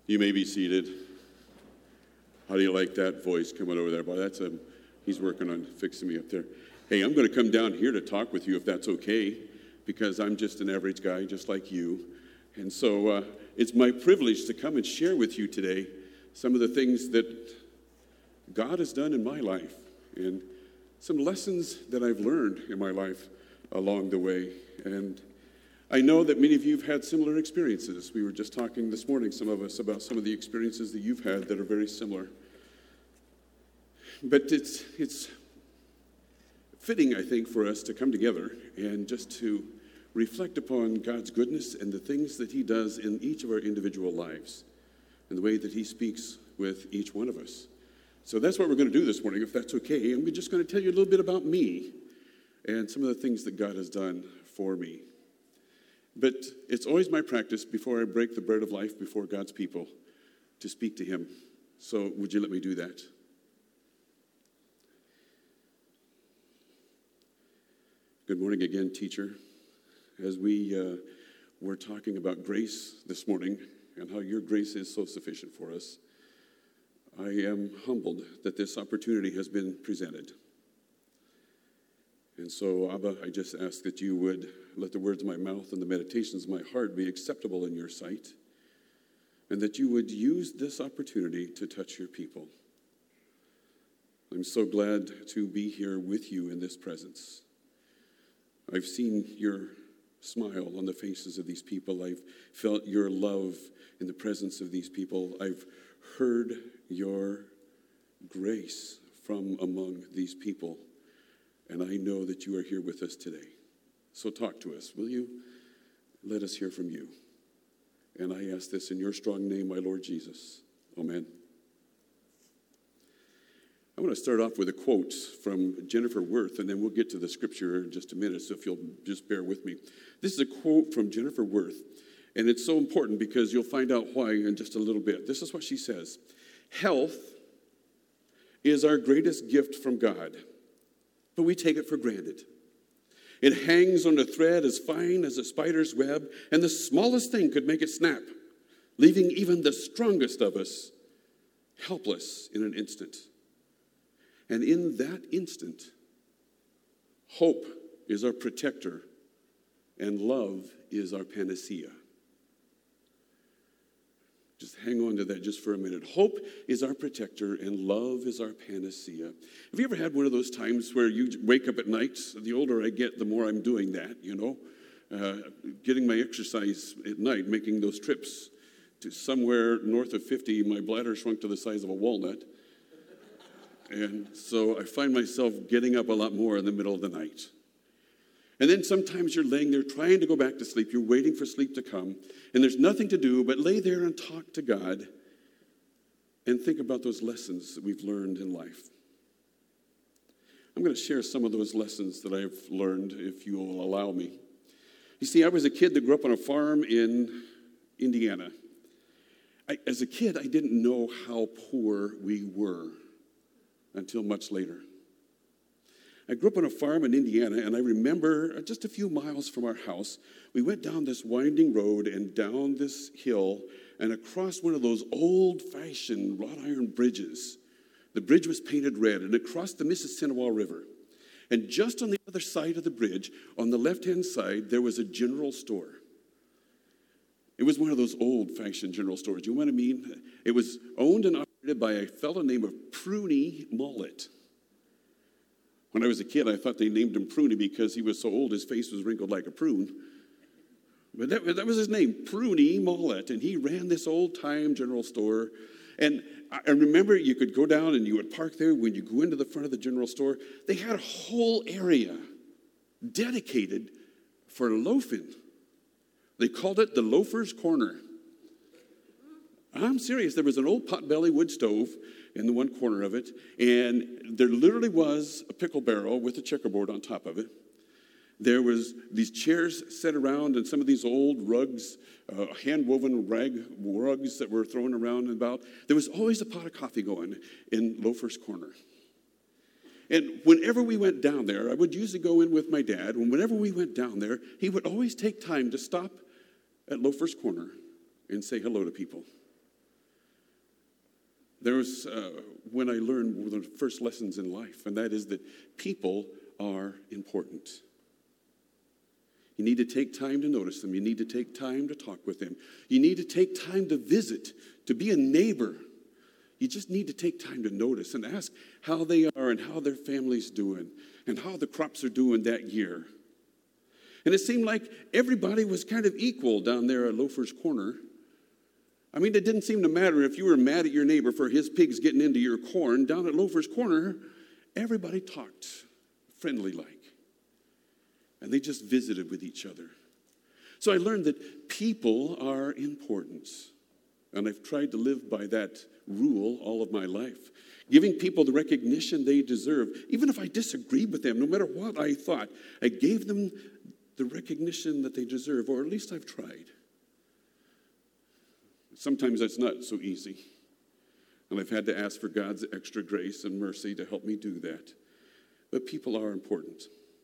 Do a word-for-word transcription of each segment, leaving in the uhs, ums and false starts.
You may be seated. How do you like that voice coming over there? Boy, that's a, he's working on fixing me up there. Hey, I'm going to come down here to talk with you if that's okay, because I'm just an average guy just like you. And so uh, it's my privilege to come and share with you today some of the things that God has done in my life and some lessons that I've learned in my life along the way. And I know that many of you have had similar experiences. We were just talking this morning, some of us, about some of the experiences that you've had that are very similar. But it's it's fitting, I think, for us to come together and just to reflect upon God's goodness and the things that he does in each of our individual lives and the way that he speaks with each one of us. So that's what we're going to do this morning, if that's okay. I'm just going to tell you a little bit about me and some of the things that God has done for me. But it's always my practice before I break the bread of life before God's people to speak to him. So would you let me do that? Good morning again, teacher. As we uh, were talking about grace this morning and how your grace is so sufficient for us, I am humbled that this opportunity has been presented. And so, Abba, I just ask that you would let the words of my mouth and the meditations of my heart be acceptable in your sight, and that you would use this opportunity to touch your people. I'm so glad to be here with you in this presence. I've seen your smile on the faces of these people. I've felt your love in the presence of these people. I've heard your grace from among these people. And I know that you are here with us today. So talk to us, will you? Let us hear from you. And I ask this in your strong name, my Lord Jesus. Amen. I want to start off with a quote from Jennifer Worth, and then we'll get to the scripture in just a minute, so if you'll just bear with me. This is a quote from Jennifer Worth, and it's so important because you'll find out why in just a little bit. This is what she says. Health is our greatest gift from God, but we take it for granted. It hangs on a thread as fine as a spider's web, and the smallest thing could make it snap, leaving even the strongest of us helpless in an instant. And in that instant, hope is our protector, and love is our panacea. Just hang on to that just for a minute. Hope is our protector, and love is our panacea. Have you ever had one of those times where you wake up at night? The older I get, the more I'm doing that, you know. Uh, getting my exercise at night, making those trips to somewhere north of fifty, my bladder shrunk to the size of a walnut. And so I find myself getting up a lot more in the middle of the night. And then sometimes you're laying there trying to go back to sleep. You're waiting for sleep to come. And there's nothing to do but lay there and talk to God and think about those lessons that we've learned in life. I'm going to share some of those lessons that I've learned, if you will allow me. You see, I was a kid that grew up on a farm in Indiana. I, as a kid, I didn't know how poor we were until much later. I grew up on a farm in Indiana, and I remember just a few miles from our house, we went down this winding road and down this hill and across one of those old-fashioned wrought iron bridges. The bridge was painted red, and it crossed the Mississinawa River. And just on the other side of the bridge, on the left-hand side, there was a general store. It was one of those old-fashioned general stores. You know what I mean? It was owned and operated by a fellow named Pruny Mollett. When I was a kid, I thought they named him Pruny because he was so old his face was wrinkled like a prune. But that, that was his name, Pruny Mollett, and he ran this old-time general store. And I remember you could go down and you would park there. When you go into the front of the general store, they had a whole area dedicated for loafing. They called it the Loafer's Corner. I'm serious. There was an old potbelly wood stove in the one corner of it, and there literally was a pickle barrel with a checkerboard on top of it. There was these chairs set around and some of these old rugs, uh, hand-woven rag rugs that were thrown around and about. There was always a pot of coffee going in Loafer's Corner. And whenever we went down there, I would usually go in with my dad, and whenever we went down there, he would always take time to stop at Loafer's Corner and say hello to people. There was uh, when I learned one of the first lessons in life, and that is that people are important. You need to take time to notice them. You need to take time to talk with them. You need to take time to visit, to be a neighbor. You just need to take time to notice and ask how they are and how their family's doing and how the crops are doing that year. And it seemed like everybody was kind of equal down there at Loafer's Corner. I mean, it didn't seem to matter if you were mad at your neighbor for his pigs getting into your corn. Down at Loafer's Corner, everybody talked friendly-like. And they just visited with each other. So I learned that people are important. And I've tried to live by that rule all of my life. Giving people the recognition they deserve. Even if I disagreed with them, no matter what I thought, I gave them the recognition that they deserve, or at least I've tried. Sometimes that's not so easy. And I've had to ask for God's extra grace and mercy to help me do that. But people are important.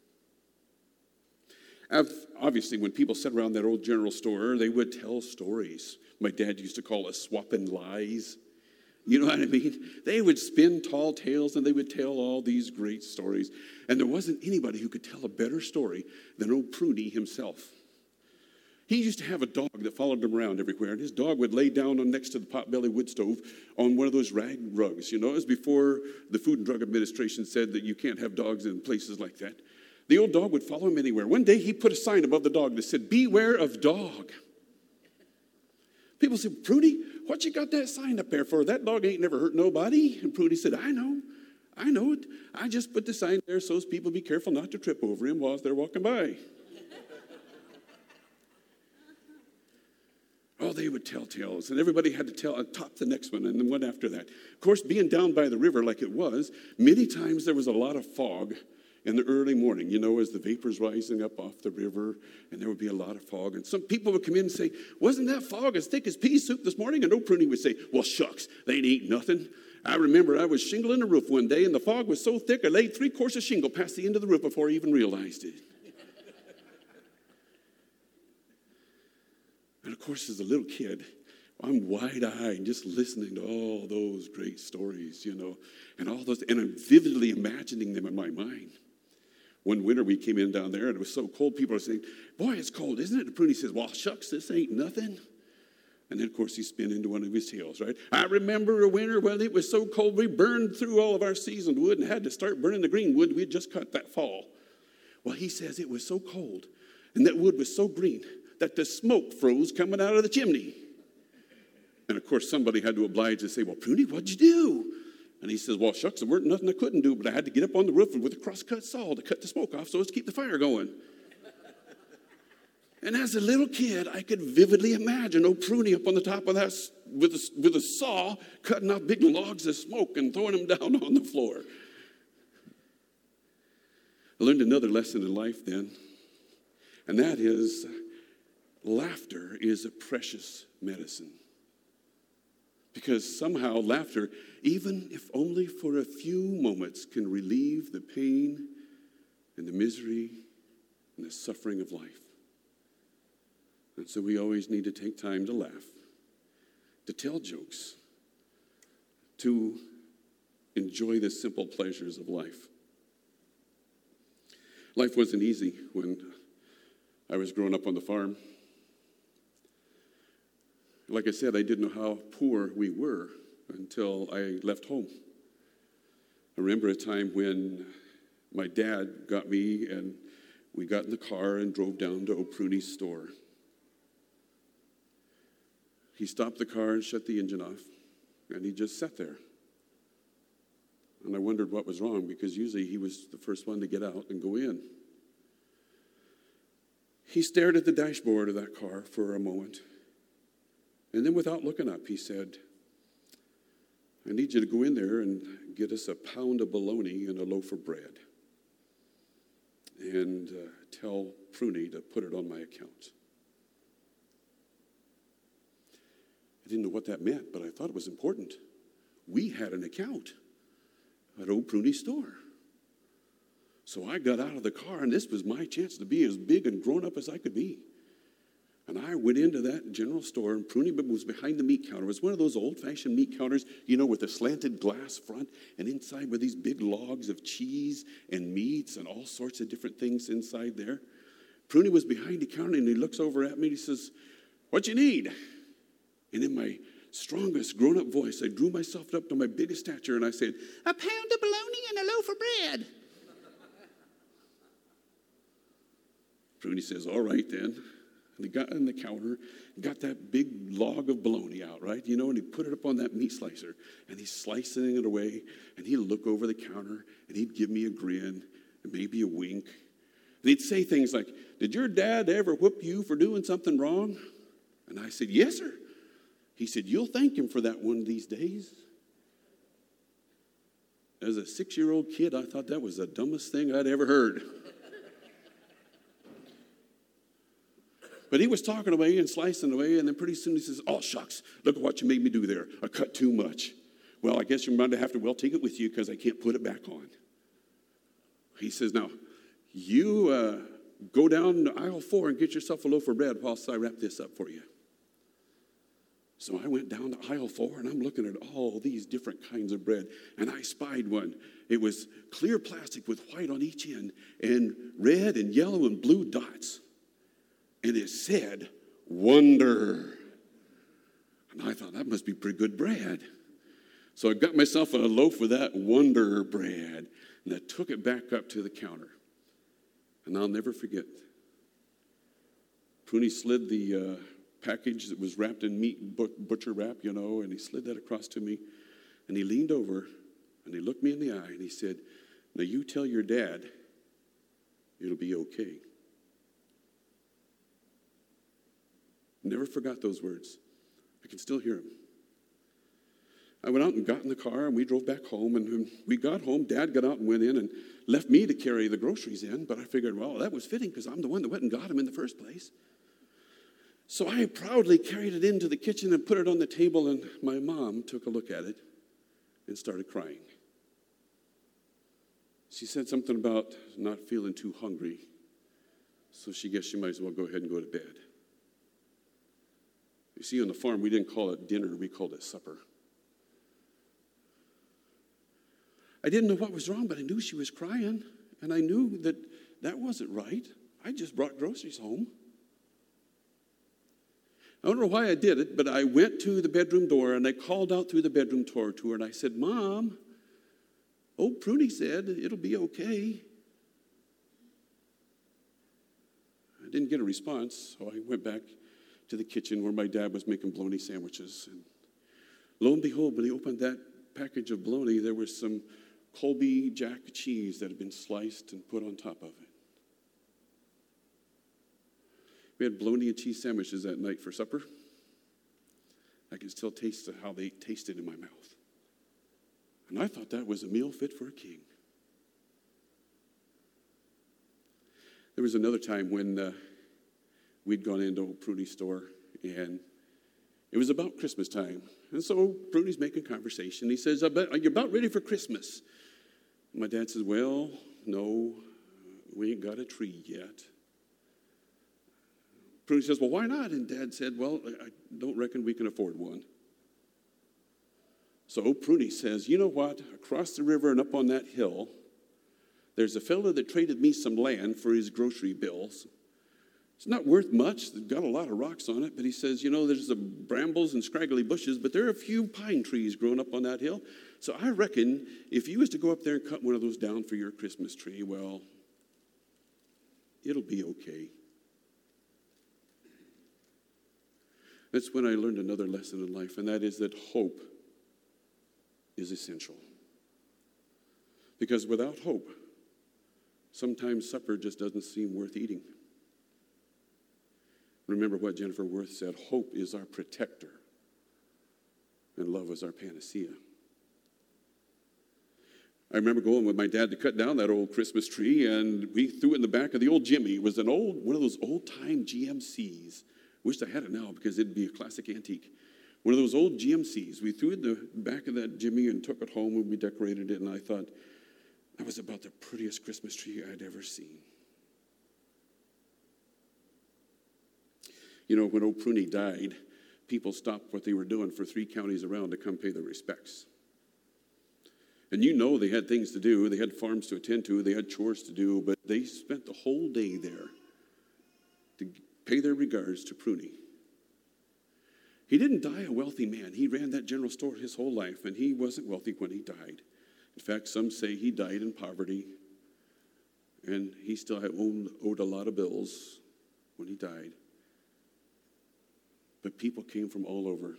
Obviously, when people sat around that old general store, they would tell stories. My dad used to call us swapping lies. You know what I mean? They would spin tall tales, and they would tell all these great stories. And there wasn't anybody who could tell a better story than old Prudy himself. He used to have a dog that followed him around everywhere, and his dog would lay down on next to the potbelly wood stove on one of those rag rugs. You know, it was before the Food and Drug Administration said that you can't have dogs in places like that. The old dog would follow him anywhere. One day, he put a sign above the dog that said, "Beware of dog." People said, "Prudy, what you got that sign up there for? That dog ain't never hurt nobody." And Prudy said, "I know. I know it. I just put the sign there so people be careful not to trip over him while they're walking by." Oh, they would tell tales, and everybody had to tell and top the next one and then one after that. Of course, being down by the river like it was, many times there was a lot of fog in the early morning, you know, as the vapors rising up off the river, and there would be a lot of fog. And some people would come in and say, "Wasn't that fog as thick as pea soup this morning?" And old Pruny would say, "Well, shucks, they ain't nothing. I remember I was shingling the roof one day, and the fog was so thick I laid three quarts of shingle past the end of the roof before I even realized it." And of course, as a little kid, I'm wide-eyed just listening to all those great stories, you know, and all those, and I'm vividly imagining them in my mind. One winter we came in down there, and it was so cold, people were saying, "Boy, it's cold, isn't it?" And Pruny says, "Well, shucks, this ain't nothing." And then, of course, he spun into one of his tales, right? "I remember a winter when it was so cold we burned through all of our seasoned wood and had to start burning the green wood we had just cut that fall." Well, he says it was so cold, and that wood was so green that the smoke froze coming out of the chimney. And, of course, somebody had to oblige and say, "Well, Pruny, what'd you do?" And he says, "Well, shucks, there weren't nothing I couldn't do, but I had to get up on the roof with a cross-cut saw to cut the smoke off so as to keep the fire going." And as a little kid, I could vividly imagine old Pruny up on the top of that with a, with a saw, cutting out big logs of smoke and throwing them down on the floor. I learned another lesson in life then, and that is laughter is a precious medicine. Because somehow laughter, even if only for a few moments, can relieve the pain and the misery and the suffering of life. And so we always need to take time to laugh, to tell jokes, to enjoy the simple pleasures of life. Life wasn't easy when I was growing up on the farm. Like I said, I didn't know how poor we were until I left home. I remember a time when my dad got me and we got in the car and drove down to old Pruny's store. He stopped the car and shut the engine off, and he just sat there. And I wondered what was wrong, because usually he was the first one to get out and go in. He stared at the dashboard of that car for a moment. And then without looking up, he said, "I need you to go in there and get us a pound of bologna and a loaf of bread. And uh, tell Pruny to put it on my account." I didn't know what that meant, but I thought it was important. We had an account at old Pruny's store. So I got out of the car, and this was my chance to be as big and grown up as I could be. And I went into that general store, and Pruny was behind the meat counter. It was one of those old-fashioned meat counters, you know, with a slanted glass front, and inside were these big logs of cheese and meats and all sorts of different things inside there. Pruny was behind the counter, and he looks over at me, and he says, "What you need?" And in my strongest grown-up voice, I drew myself up to my biggest stature, and I said, "A pound of bologna and a loaf of bread." Pruny says, "All right, then." And he got on the counter, got that big log of bologna out, right? You know, and he put it up on that meat slicer, and he's slicing it away, and he'd look over the counter, and he'd give me a grin, and maybe a wink. And he'd say things like, "Did your dad ever whip you for doing something wrong?" And I said, "Yes, sir." He said, "You'll thank him for that one of these days." As a six-year-old kid, I thought that was the dumbest thing I'd ever heard. But he was talking away and slicing away, and then pretty soon he says, "Oh, shucks, look at what you made me do there. I cut too much." "Well, I guess you're going to have to, well, take it with you because I can't put it back on." He says, "Now, you uh, go down to aisle four and get yourself a loaf of bread whilst I wrap this up for you." So I went down to aisle four, and I'm looking at all these different kinds of bread, and I spied one. It was clear plastic with white on each end, and red and yellow and blue dots. And it said, "Wonder." And I thought, that must be pretty good bread. So I got myself a loaf of that Wonder bread, and I took it back up to the counter. And I'll never forget. Pruny slid the uh, package that was wrapped in meat, butcher wrap, you know, and he slid that across to me. And he leaned over, and he looked me in the eye, and he said, "Now you tell your dad it'll be okay." Never forgot those words. I can still hear them. I went out and got in the car, and we drove back home. And when we got home, Dad got out and went in and left me to carry the groceries in. But I figured, well, that was fitting because I'm the one that went and got them in the first place. So I proudly carried it into the kitchen and put it on the table, and my mom took a look at it and started crying. She said something about not feeling too hungry, so she guessed she might as well go ahead and go to bed. You see, on the farm, we didn't call it dinner, we called it supper. I didn't know what was wrong, but I knew she was crying, and I knew that that wasn't right. I just brought groceries home. I don't know why I did it, but I went to the bedroom door, and I called out through the bedroom door to her, and I said, "Mom, old Pruny said it'll be okay." I didn't get a response, so I went back to the kitchen where my dad was making bologna sandwiches. And lo and behold, when he opened that package of bologna, there was some Colby Jack cheese that had been sliced and put on top of it. We had bologna and cheese sandwiches that night for supper. I can still taste how they tasted in my mouth. And I thought that was a meal fit for a king. There was another time when uh, we'd gone into old Pruny's store, and it was about Christmas time. And so Pruny's making conversation. He says, "I bet, are you about ready for Christmas?" And my dad says, "Well, no, we ain't got a tree yet." Pruny says, "Well, why not?" And Dad said, "Well, I don't reckon we can afford one." So old Pruny says, "You know what? Across the river and up on that hill, there's a fellow that traded me some land for his grocery bills. It's not worth much. It's got a lot of rocks on it. But he says, you know, there's the brambles and scraggly bushes, but there are a few pine trees growing up on that hill. So I reckon if you was to go up there and cut one of those down for your Christmas tree, well, it'll be okay." That's when I learned another lesson in life, and that is that hope is essential. Because without hope, sometimes supper just doesn't seem worth eating. Remember what Jennifer Worth said, hope is our protector, and love is our panacea. I remember going with my dad to cut down that old Christmas tree, and we threw it in the back of the old Jimmy. It was an old, one of those old-time G M Cs. Wish I had it now because it'd be a classic antique. One of those old G M Cs. We threw it in the back of that Jimmy and took it home, and we decorated it, and I thought, that was about the prettiest Christmas tree I'd ever seen. You know, when old Pruny died, people stopped what they were doing for three counties around to come pay their respects. And you know they had things to do. They had farms to attend to. They had chores to do. But they spent the whole day there to pay their regards to Pruny. He didn't die a wealthy man. He ran that general store his whole life, and he wasn't wealthy when he died. In fact, some say he died in poverty, and he still had owed, owed a lot of bills when he died. But people came from all over.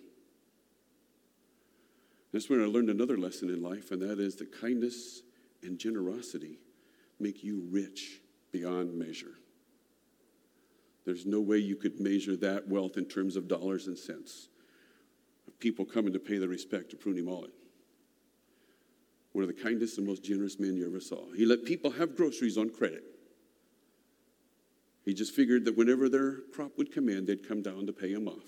That's when I learned another lesson in life, and that is that kindness and generosity make you rich beyond measure. There's no way you could measure that wealth in terms of dollars and cents. People coming to pay their respect to Pruny Mullet. One of the kindest and most generous men you ever saw. He let people have groceries on credit. He just figured that whenever their crop would come in, they'd come down to pay him off.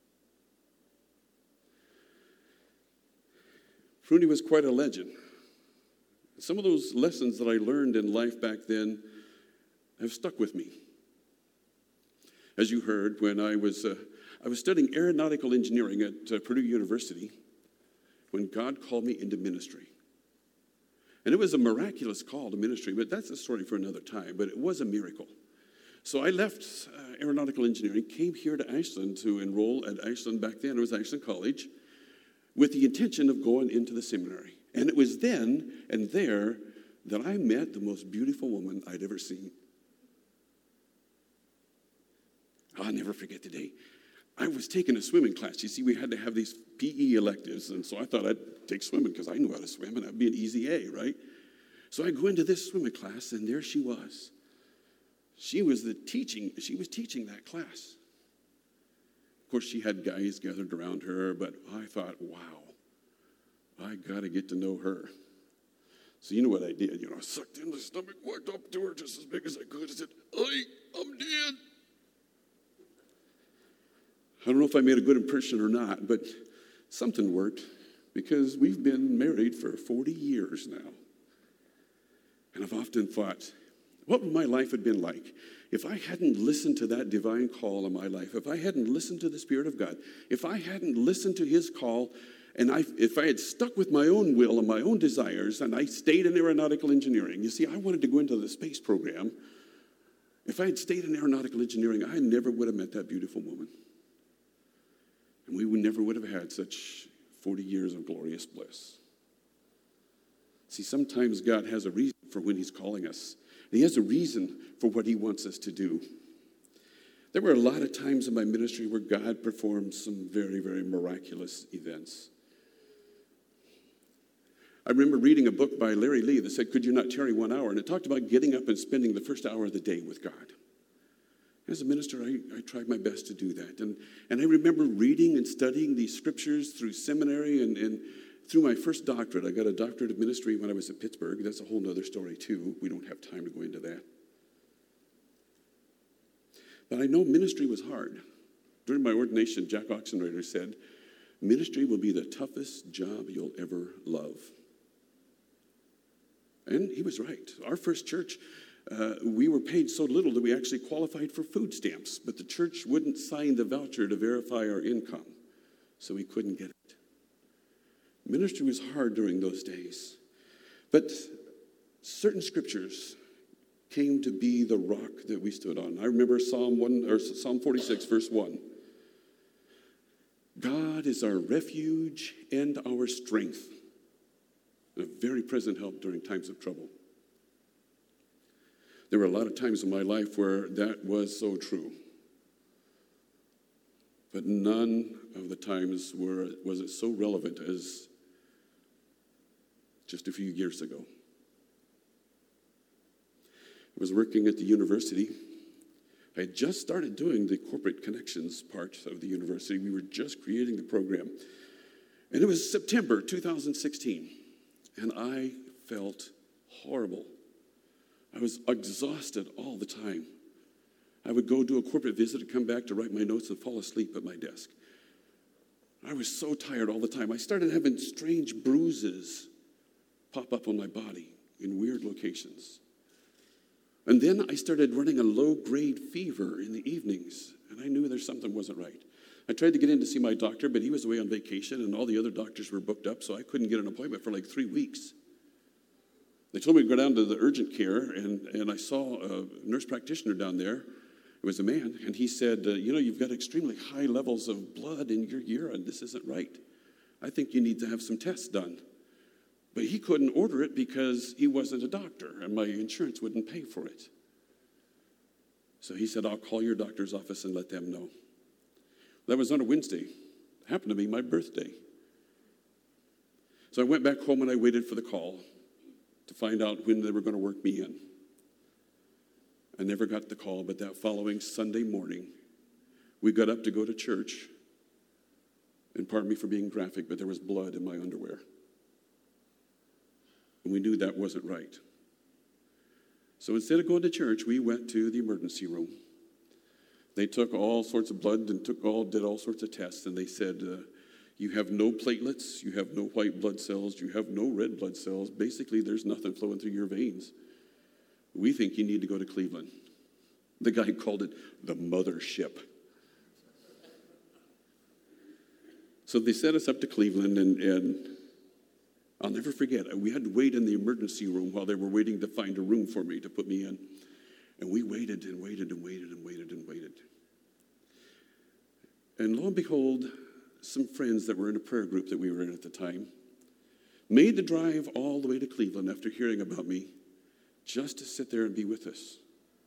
Pruny was quite a legend. Some of those lessons that I learned in life back then have stuck with me. As you heard, when I was uh, I was studying aeronautical engineering at uh, Purdue University, when God called me into ministry. And it was a miraculous call to ministry, but that's a story for another time, but it was a miracle. So I left uh, aeronautical engineering, came here to Ashland to enroll at Ashland. Back then it was Ashland College, with the intention of going into the seminary. And it was then and there that I met the most beautiful woman I'd ever seen. I'll never forget the day. I was taking a swimming class. You see, we had to have these P E electives, and so I thought I'd take swimming because I knew how to swim, and that'd be an easy A, right? So I go into this swimming class, and there she was. She was the teaching, she was teaching that class. Of course, she had guys gathered around her, but I thought, wow, I got to get to know her. So you know what I did? You know, I sucked in the stomach, walked up to her just as big as I could, and said, "Hey, I'm dead." I don't know if I made a good impression or not, but something worked because we've been married for forty years now. And I've often thought, what would my life have been like if I hadn't listened to that divine call in my life, if I hadn't listened to the Spirit of God, if I hadn't listened to his call, and I, if I had stuck with my own will and my own desires, and I stayed in aeronautical engineering. You see, I wanted to go into the space program. If I had stayed in aeronautical engineering, I never would have met that beautiful woman. And we would never would have had such forty years of glorious bliss. See, sometimes God has a reason for when he's calling us. And he has a reason for what he wants us to do. There were a lot of times in my ministry where God performed some very, very miraculous events. I remember reading a book by Larry Lee that said, "Could you not tarry one hour?" And it talked about getting up and spending the first hour of the day with God. As a minister, I, I tried my best to do that. And, and I remember reading and studying these scriptures through seminary and, and through my first doctorate. I got a doctorate of ministry when I was at Pittsburgh. That's a whole other story, too. We don't have time to go into that. But I know ministry was hard. During my ordination, Jack Oxenreider said, "Ministry will be the toughest job you'll ever love." And he was right. Our first church, Uh, we were paid so little that we actually qualified for food stamps, but the church wouldn't sign the voucher to verify our income, so we couldn't get it. Ministry was hard during those days, but certain scriptures came to be the rock that we stood on. I remember Psalm one or Psalm forty-six, verse one. God is our refuge and our strength, a very present help during times of trouble. There were a lot of times in my life where that was so true. But none of the times were, was it so relevant as just a few years ago. I was working at the university. I had just started doing the corporate connections part of the university. We were just creating the program. And it was September two thousand sixteen. And I felt horrible. I was exhausted all the time. I would go do a corporate visit and come back to write my notes and fall asleep at my desk. I was so tired all the time. I started having strange bruises pop up on my body in weird locations. And then I started running a low-grade fever in the evenings, and I knew there's something wasn't right. I tried to get in to see my doctor, but he was away on vacation, and all the other doctors were booked up, so I couldn't get an appointment for like three weeks. They told me to go down to the urgent care, and, and I saw a nurse practitioner down there. It was a man, and he said, uh, you know, you've got extremely high levels of blood in your urine. This isn't right. I think you need to have some tests done. But he couldn't order it because he wasn't a doctor, and my insurance wouldn't pay for it. So he said, I'll call your doctor's office and let them know. That was on a Wednesday. It happened to be my birthday. So I went back home and I waited for the call to find out when they were going to work me in. I never got the call, but that following Sunday morning, we got up to go to church. And pardon me for being graphic, but there was blood in my underwear. And we knew that wasn't right. So instead of going to church, we went to the emergency room. They took all sorts of blood and took all did all sorts of tests, and they said, uh, you have no platelets, you have no white blood cells, you have no red blood cells. Basically, there's nothing flowing through your veins. We think you need to go to Cleveland. The guy called it the mothership. So they sent us up to Cleveland, and, and I'll never forget, we had to wait in the emergency room while they were waiting to find a room for me to put me in. And we waited and waited and waited and waited and waited. And lo and behold, some friends that were in a prayer group that we were in at the time made the drive all the way to Cleveland after hearing about me just to sit there and be with us.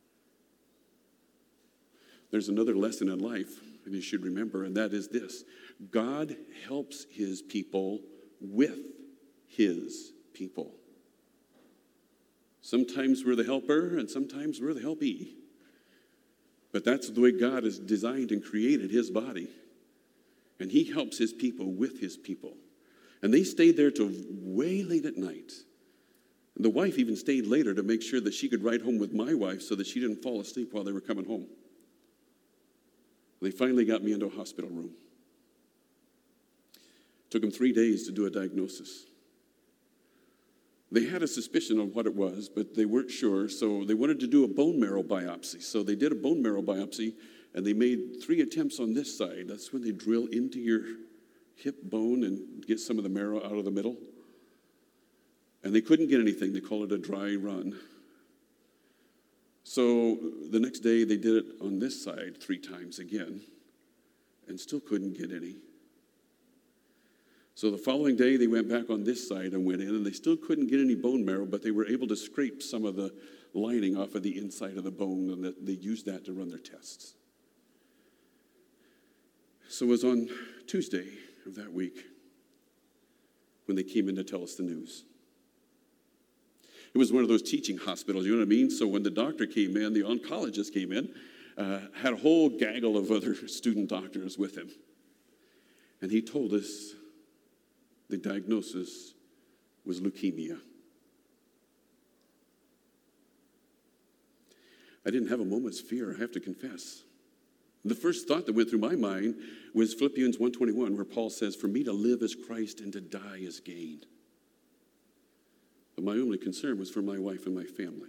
There's another lesson in life, and you should remember, and that is this. God helps his people with his people. Sometimes we're the helper, and sometimes we're the helpee. But that's the way God has designed and created his body. And he helps his people with his people. And they stayed there till way late at night. And the wife even stayed later to make sure that she could ride home with my wife so that she didn't fall asleep while they were coming home. They finally got me into a hospital room. Took them three days to do a diagnosis. They had a suspicion of what it was, but they weren't sure, so they wanted to do a bone marrow biopsy. So they did a bone marrow biopsy, and they made three attempts on this side. That's when they drill into your hip bone and get some of the marrow out of the middle. And they couldn't get anything. They call it a dry run. So the next day, they did it on this side three times again, and still couldn't get any. So the following day, they went back on this side and went in, and they still couldn't get any bone marrow, but they were able to scrape some of the lining off of the inside of the bone, and that they used that to run their tests. So it was on Tuesday of that week when they came in to tell us the news. It was one of those teaching hospitals, you know what I mean? So when the doctor came in, the oncologist came in, uh, had a whole gaggle of other student doctors with him. And he told us the diagnosis was leukemia. I didn't have a moment's fear, I have to confess. The first thought that went through my mind was Philippians one twenty-one, where Paul says, for me to live is Christ and to die is gain. But my only concern was for my wife and my family.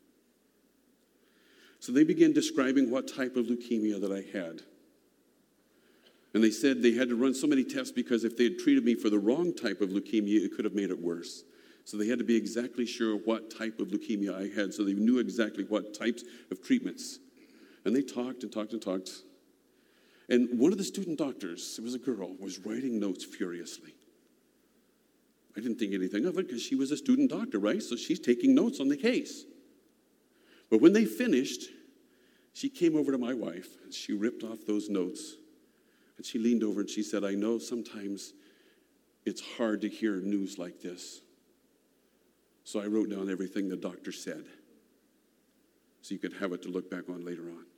So they began describing what type of leukemia that I had. And they said they had to run so many tests because if they had treated me for the wrong type of leukemia, it could have made it worse. So they had to be exactly sure what type of leukemia I had, so they knew exactly what types of treatments. And they talked and talked and talked. And one of the student doctors, it was a girl, was writing notes furiously. I didn't think anything of it because she was a student doctor, right? So she's taking notes on the case. But when they finished, she came over to my wife and she ripped off those notes. And she leaned over and she said, I know sometimes it's hard to hear news like this. So I wrote down everything the doctor said so you could have it to look back on later on.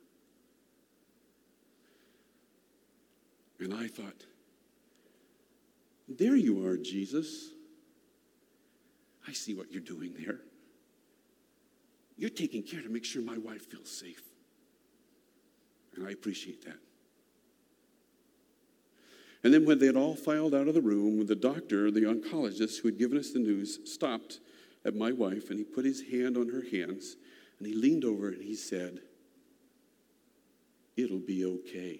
And I thought, there you are, Jesus. I see what you're doing there. You're taking care to make sure my wife feels safe. And I appreciate that. And then when they had all filed out of the room, the doctor, the oncologist who had given us the news, stopped at my wife and he put his hand on her hands And he leaned over and he said, "It'll be okay."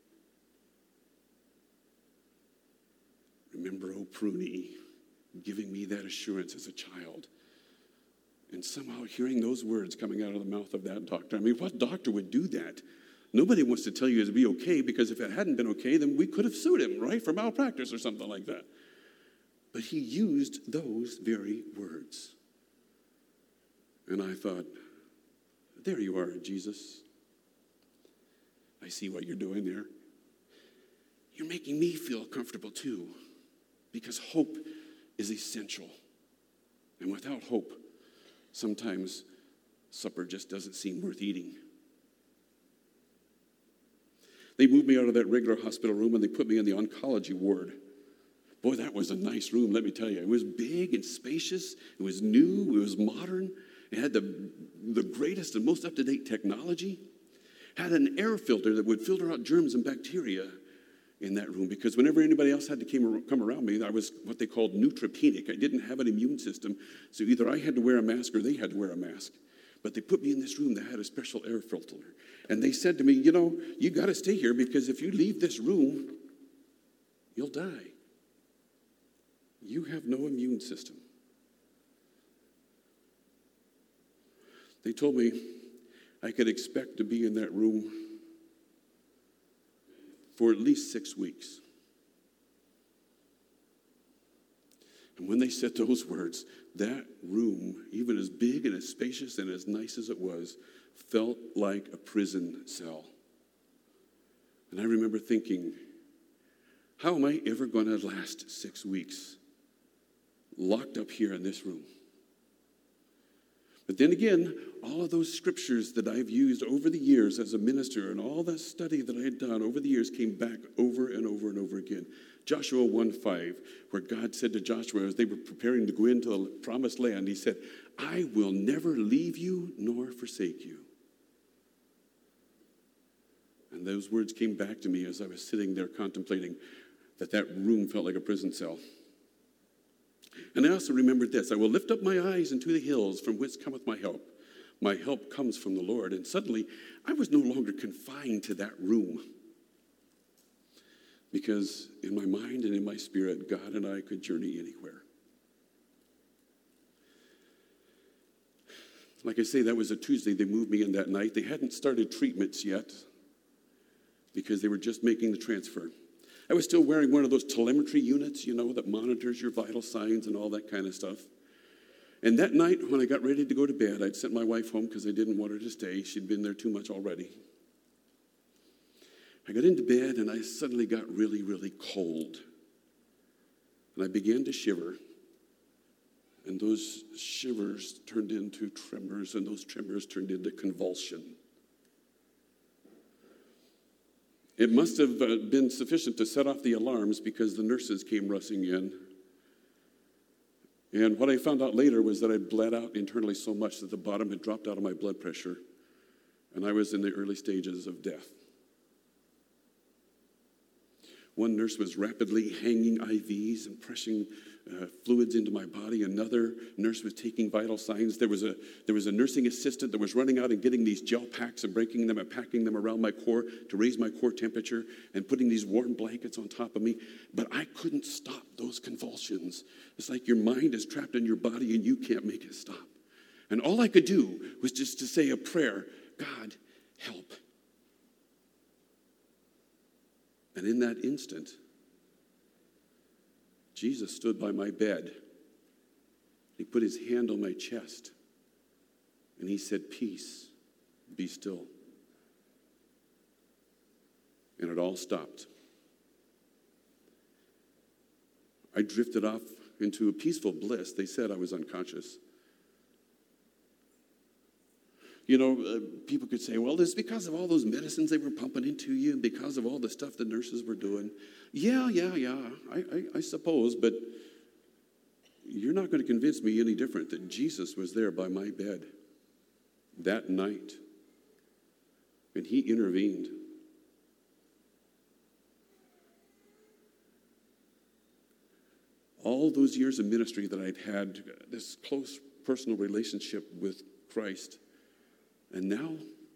Remember old Pruny giving me that assurance as a child. And somehow hearing those words coming out of the mouth of that doctor. I mean, what doctor would do that? Nobody wants to tell you it'll be okay, because if it hadn't been okay, then we could have sued him, right, for malpractice or something like that. But he used those very words. And I thought, there you are, Jesus. I see what you're doing there. You're making me feel comfortable too, because hope is essential. And without hope, sometimes supper just doesn't seem worth eating. They moved me out of that regular hospital room and they put me in the oncology ward. Boy, that was a nice room, let me tell you. It was big and spacious. It was new. It was modern. It had the, the greatest and most up-to-date technology. Had an air filter that would filter out germs and bacteria in that room, because whenever anybody else had to came, come around me, I was what they called neutropenic. I didn't have an immune system, so either I had to wear a mask or they had to wear a mask. But they put me in this room that had a special air filter. And they said to me, you know, you got to stay here, because if you leave this room, you'll die. You have no immune system. They told me I could expect to be in that room for at least six weeks. And when they said those words, that room, even as big and as spacious and as nice as it was, felt like a prison cell. And I remember thinking, how am I ever going to last six weeks locked up here in this room? But then again, all of those scriptures that I've used over the years as a minister and all that study that I had done over the years came back over and over and over again. Joshua one five, where God said to Joshua as they were preparing to go into the promised land, he said, I will never leave you nor forsake you. And those words came back to me as I was sitting there contemplating that that room felt like a prison cell. And I also remembered this: I will lift up my eyes into the hills, from whence cometh my help. My help comes from the Lord. And suddenly, I was no longer confined to that room, because in my mind and in my spirit, God and I could journey anywhere. Like I say, that was a Tuesday. They moved me in that night. They hadn't started treatments yet, because they were just making the transfer. I was still wearing one of those telemetry units, you know, that monitors your vital signs and all that kind of stuff. And that night, when I got ready to go to bed, I'd sent my wife home because I didn't want her to stay. She'd been there too much already. I got into bed, and I suddenly got really, really cold. And I began to shiver. And those shivers turned into tremors, and those tremors turned into convulsion. It must have uh, been sufficient to set off the alarms, because the nurses came rushing in. And what I found out later was that I'd bled out internally so much that the bottom had dropped out of my blood pressure, and I was in the early stages of death. One nurse was rapidly hanging I Vs and pressing uh, fluids into my body. Another nurse was taking vital signs. There was a there was a nursing assistant that was running out and getting these gel packs and breaking them and packing them around my core to raise my core temperature and putting these warm blankets on top of me. But I couldn't stop those convulsions. It's like your mind is trapped in your body and you can't make it stop. And all I could do was just to say a prayer: God, help. And in that instant, Jesus stood by my bed. He put his hand on my chest, and he said, "Peace, be still." And it all stopped. I drifted off into a peaceful bliss. They said I was unconscious. You know, uh, people could say, well, it's because of all those medicines they were pumping into you and because of all the stuff the nurses were doing. Yeah, yeah, yeah, I, I, I suppose, but you're not going to convince me any different that Jesus was there by my bed that night, and he intervened. All those years of ministry that I'd had, this close personal relationship with Christ, And now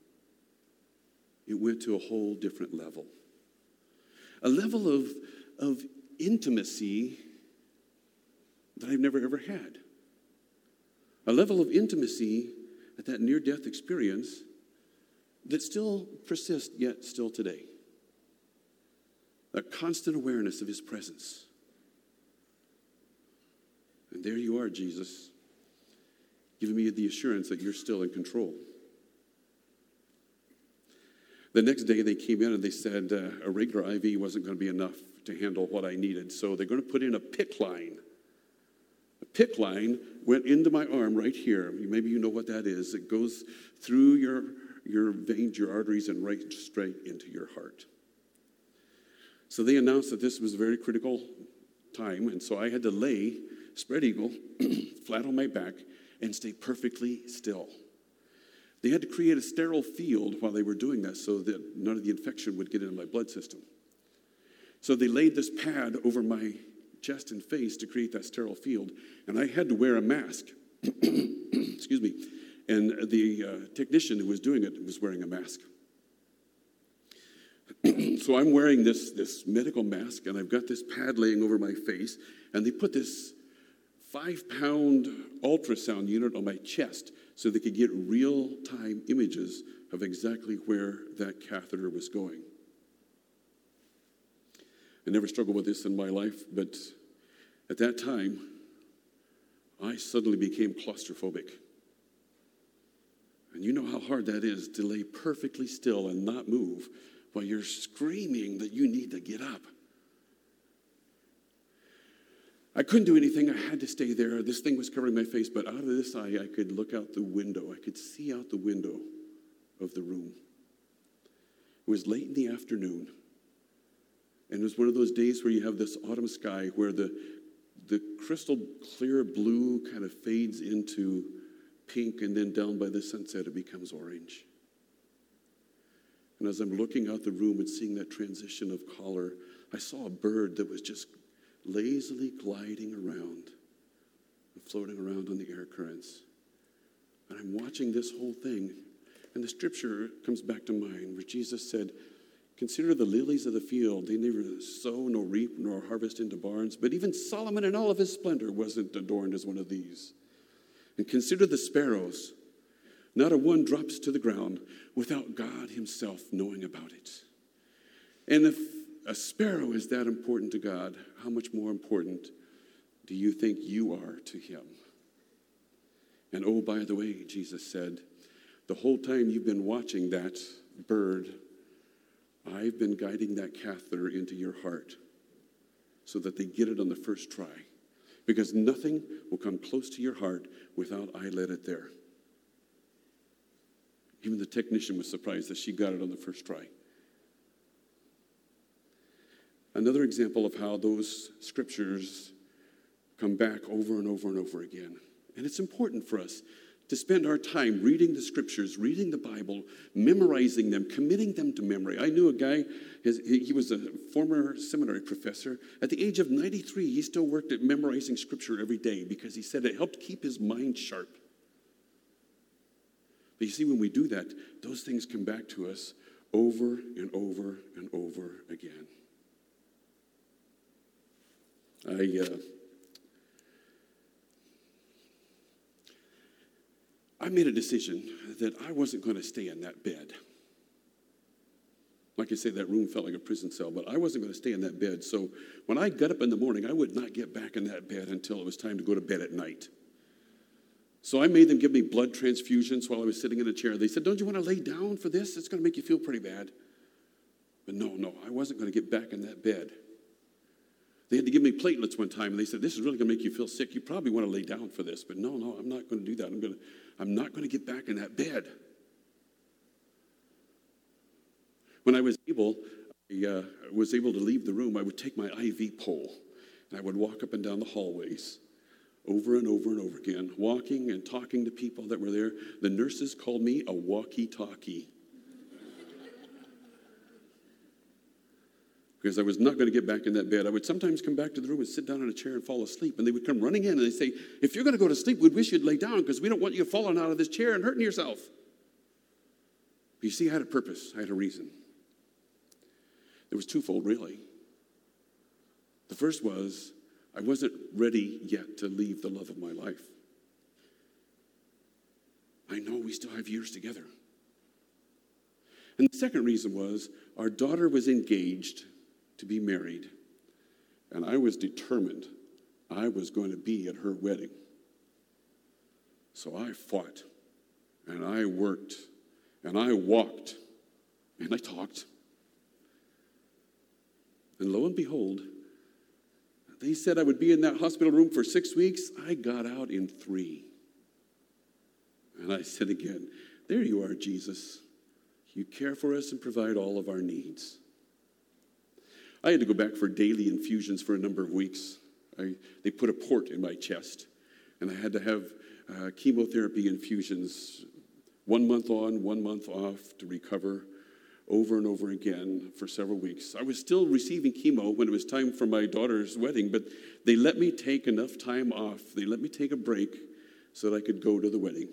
it went to a whole different level. A level of, of intimacy that I've never ever had. A level of intimacy at that near-death experience that still persists yet still today. A constant awareness of his presence. And there you are, Jesus, giving me the assurance that you're still in control. The next day they came in and they said uh, a regular I V wasn't going to be enough to handle what I needed, so they're going to put in a P I C C line. A P I C C line went into my arm right here. Maybe you know what that is. It goes through your, your veins, your arteries, and right straight into your heart. So they announced that this was a very critical time, and so I had to lay spread eagle, flat on my back, and stay perfectly still. They had to create a sterile field while they were doing that so that none of the infection would get into my blood system. So they laid this pad over my chest and face to create that sterile field, and I had to wear a mask. Excuse me. And the uh, technician who was doing it was wearing a mask. So I'm wearing this, this medical mask, and I've got this pad laying over my face, and they put this five-pound ultrasound unit on my chest so they could get real-time images of exactly where that catheter was going. I never struggled with this in my life, but at that time, I suddenly became claustrophobic. And you know how hard that is to lay perfectly still and not move while you're screaming that you need to get up. I couldn't do anything. I had to stay there. This thing was covering my face, but out of this eye, I could look out the window. I could see out the window of the room. It was late in the afternoon, and it was one of those days where you have this autumn sky where the, the crystal clear blue kind of fades into pink, and then down by the sunset, it becomes orange. And as I'm looking out the room and seeing that transition of color, I saw a bird that was just lazily gliding around and floating around on the air currents. And I'm watching this whole thing, and the scripture comes back to mind where Jesus said, "Consider the lilies of the field. They neither sow nor reap nor harvest into barns, but even Solomon in all of his splendor wasn't adorned as one of these. And consider the sparrows. Not a one drops to the ground without God himself knowing about it." And if a sparrow is that important to God, how much more important do you think you are to him? And oh, by the way, Jesus said, the whole time you've been watching that bird, I've been guiding that catheter into your heart so that they get it on the first try. Because nothing will come close to your heart without I let it there. Even the technician was surprised that she got it on the first try. Another example of how those scriptures come back over and over and over again. And it's important for us to spend our time reading the scriptures, reading the Bible, memorizing them, committing them to memory. I knew a guy, his, he was a former seminary professor. At the age of ninety-three, he still worked at memorizing scripture every day because he said it helped keep his mind sharp. But you see, when we do that, those things come back to us over and over and over again. I, uh, I made a decision that I wasn't going to stay in that bed. Like I say, that room felt like a prison cell, but I wasn't going to stay in that bed. So when I got up in the morning, I would not get back in that bed until it was time to go to bed at night. So I made them give me blood transfusions while I was sitting in a chair. They said, "Don't you want to lay down for this? It's going to make you feel pretty bad." But no, no, I wasn't going to get back in that bed. They had to give me platelets one time, and they said, "This is really going to make you feel sick. You probably want to lay down for this." But no, no, I'm not going to do that. I'm going to, I'm not going to get back in that bed. When I was able, I uh, was able to leave the room, I would take my I V pole, and I would walk up and down the hallways over and over and over again, walking and talking to people that were there. The nurses called me a walkie-talkie. Because I was not going to get back in that bed. I would sometimes come back to the room and sit down in a chair and fall asleep. And they would come running in and they'd say, "If you're going to go to sleep, we'd wish you'd lay down because we don't want you falling out of this chair and hurting yourself." You see, I had a purpose. I had a reason. It was twofold, really. The first was I wasn't ready yet to leave the love of my life. I know we still have years together. And the second reason was our daughter was engaged to be married, and I was determined I was going to be at her wedding. So I fought, and I worked, and I walked, and I talked. And lo and behold, they said I would be in that hospital room for six weeks. I got out in three. And I said again, there you are, Jesus. You care for us and provide all of our needs. I had to go back for daily infusions for a number of weeks. I, they put a port in my chest, and I had to have uh, chemotherapy infusions one month on, one month off to recover over and over again for several weeks. I was still receiving chemo when it was time for my daughter's wedding, but they let me take enough time off. They let me take a break so that I could go to the wedding.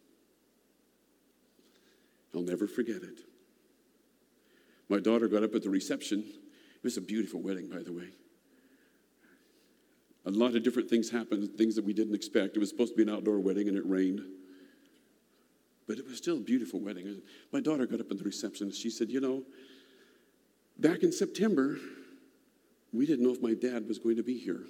I'll never forget it. My daughter got up at the reception. It was a beautiful wedding, by the way. A lot of different things happened, things that we didn't expect. It was supposed to be an outdoor wedding, and it rained. But it was still a beautiful wedding. My daughter got up at the reception, and she said, you know, back in September, we didn't know if my dad was going to be here.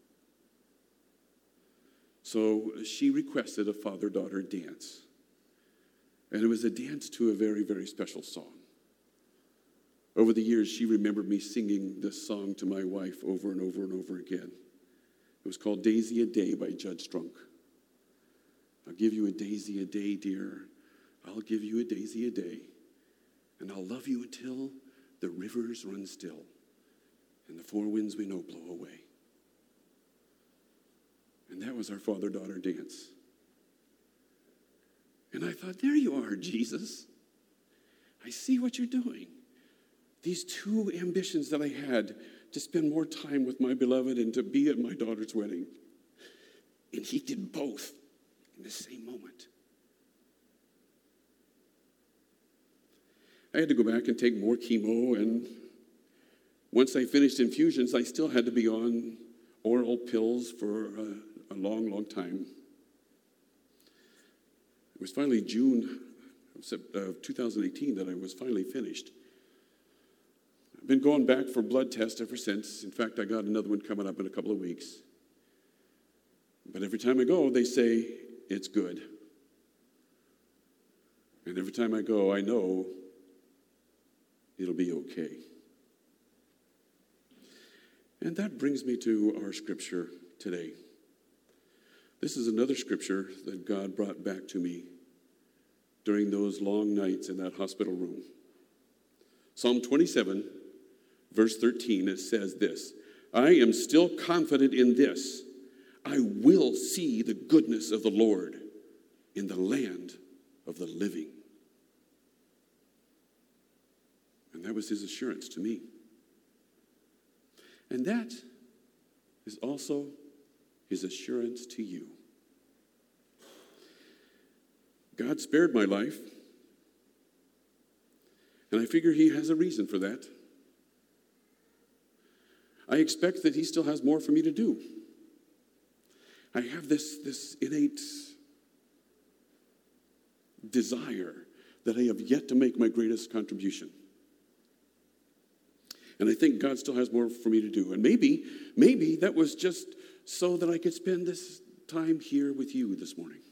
So she requested a father-daughter dance. And it was a dance to a very, very special song. Over the years, she remembered me singing this song to my wife over and over and over again. It was called Daisy a Day by Judd Strunk. I'll give you a daisy a day, dear. I'll give you a daisy a day. And I'll love you until the rivers run still and the four winds we know blow away. And that was our father-daughter dance. And I thought, there you are, Jesus. I see what you're doing. These two ambitions that I had to spend more time with my beloved and to be at my daughter's wedding. And he did both in the same moment. I had to go back and take more chemo, and once I finished infusions, I still had to be on oral pills for a, a long, long time. It was finally June of two thousand eighteen that I was finally finished. I've been going back for blood tests ever since. In fact, I got another one coming up in a couple of weeks. But every time I go, they say, it's good. And every time I go, I know it'll be okay. And that brings me to our scripture today. This is another scripture that God brought back to me during those long nights in that hospital room. Psalm twenty-seven, verse thirteen, it says this, I am still confident in this. I will see the goodness of the Lord in the land of the living. And that was his assurance to me. And that is also his assurance to you. God spared my life, and I figure he has a reason for that. I expect that he still has more for me to do. I have this, this innate desire that I have yet to make my greatest contribution. And I think God still has more for me to do. And maybe, maybe that was just so that I could spend this time here with you this morning.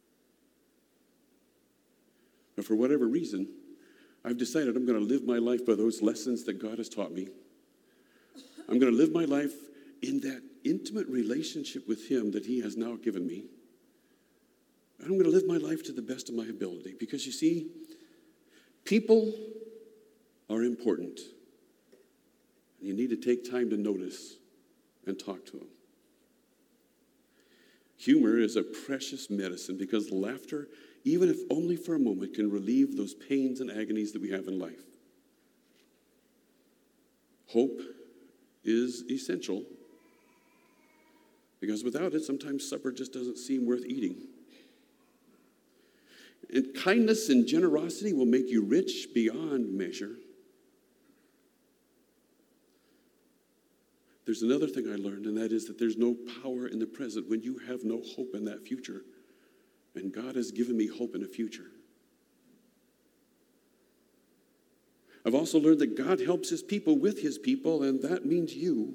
But for whatever reason, I've decided I'm going to live my life by those lessons that God has taught me. I'm going to live my life in that intimate relationship with him that he has now given me. And I'm going to live my life to the best of my ability. Because you see, people are important. You need to take time to notice and talk to them. Humor is a precious medicine because laughter, even if only for a moment, can relieve those pains and agonies that we have in life. Hope is essential because without it, sometimes supper just doesn't seem worth eating. And kindness and generosity will make you rich beyond measure. There's another thing I learned, and that is that there's no power in the present when you have no hope in that future. And God has given me hope in a future. I've also learned that God helps his people with his people, and that means you.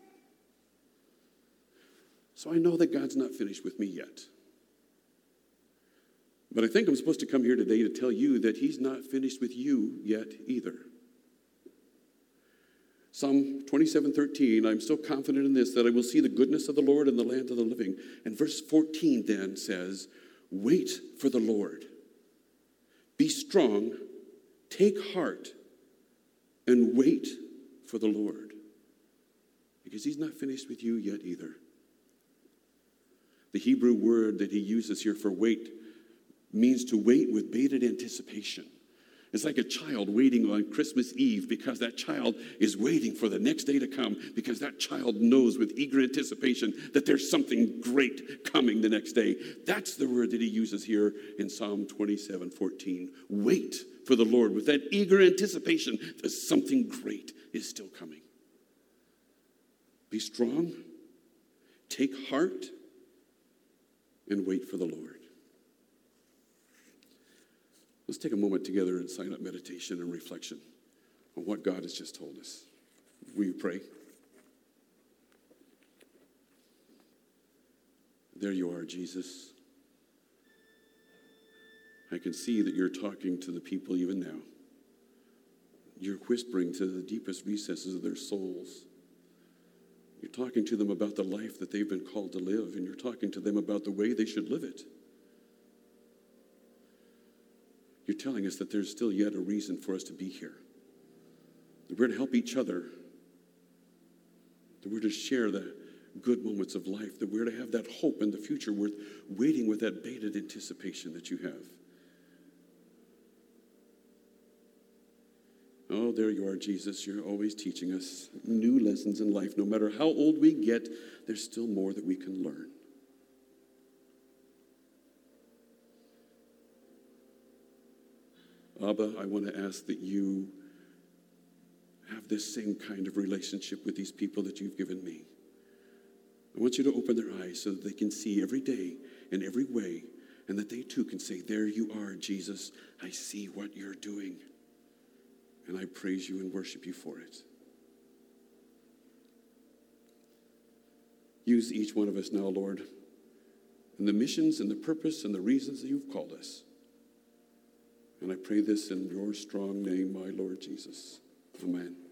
So I know that God's not finished with me yet. But I think I'm supposed to come here today to tell you that he's not finished with you yet either. Psalm twenty-seven thirteen, I'm so confident in this that I will see the goodness of the Lord in the land of the living. And verse fourteen then says, wait for the Lord. Be strong, take heart, and wait for the Lord. Because he's not finished with you yet either. The Hebrew word that he uses here for wait means to wait with bated anticipation. It's like a child waiting on Christmas Eve because that child is waiting for the next day to come because that child knows with eager anticipation that there's something great coming the next day. That's the word that he uses here in Psalm twenty-seven fourteen. Wait for the Lord with that eager anticipation that something great is still coming. Be strong, take heart, and wait for the Lord. Let's take a moment together in silent meditation and reflection on what God has just told us. Will you pray? There you are, Jesus. I can see that you're talking to the people even now. You're whispering to the deepest recesses of their souls. You're talking to them about the life that they've been called to live, and you're talking to them about the way they should live it. You're telling us that there's still yet a reason for us to be here. That we're to help each other. That we're to share the good moments of life. That we're to have that hope in the future worth waiting with that bated anticipation that you have. Oh, there you are, Jesus. You're always teaching us new lessons in life. No matter how old we get, there's still more that we can learn. Abba, I want to ask that you have this same kind of relationship with these people that you've given me. I want you to open their eyes so that they can see every day in every way, and that they too can say, there you are, Jesus. I see what you're doing, and I praise you and worship you for it. Use each one of us now, Lord, in the missions and the purpose and the reasons that you've called us. And I pray this in your strong name, my Lord Jesus. Amen.